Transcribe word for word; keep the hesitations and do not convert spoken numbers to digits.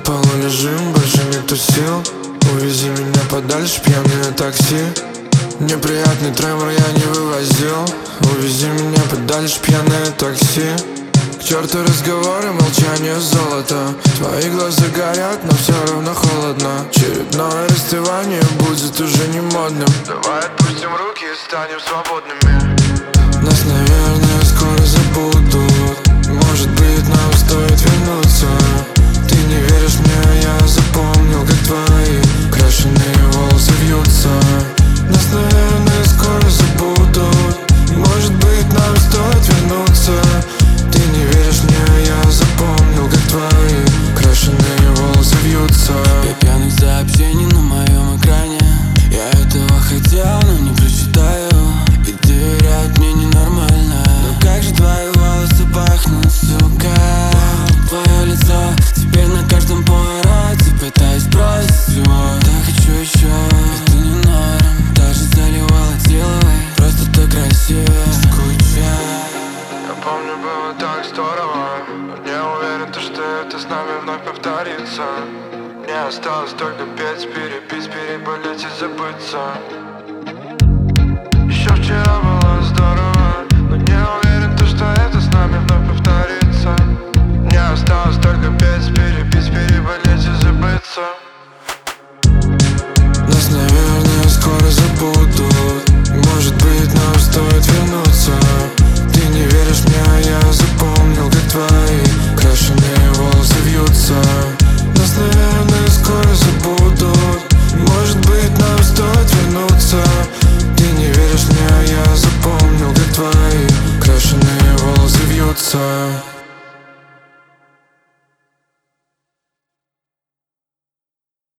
полу лежим, больше нету сил. Увези меня подальше, пьяное такси. Неприятный тремор я не вывозил. Увези меня подальше, пьяное такси. К черту разговоры, молчание золото. Твои глаза горят, но все равно холодно. Очередное расставание будет уже не модным. Давай отпустим руки и станем свободными. Нас, наверное, скоро забудут. Может быть, нам стоит вернуться. Ты не веришь мне, а я запомнил, как твои крашеные волосы вьются. Нас, наверное, скоро забудут. Может быть, нам стоит вернуться. Ты не веришь мне, а я запомнил, как твои крашеные волосы вьются. Я пьяных сообщений на моем экране. Я этого хотел, но не прочитаю. И доверять мне ненормально. Но как же твои волосы пахнут, сука. Твое лицо теперь на каждом повороте. Пытаюсь бросить его, так хочу еще. Это не норм, даже заливала теловой. Просто так красиво, скучай. Я помню, было так здорово, но не уверен, то, что это с нами вновь повторится. Мне осталось только петь, перепить, переболеть и забыться. Еще вчера было здорово, но не уверен, то, что это с нами вновь повторится. Мне осталось только петь, перепить, переболеть и забыться. Нас, наверное, скоро забудут. Может быть, нам стоит вернуться. Ты не веришь мне, а я запомнил, как твои крашеные волосы вьются. Нас, наверное, скоро забудут. Может быть, нам стоит вернуться. Ты не веришь мне, а я запомнил, как твои крашеные волосы вьются.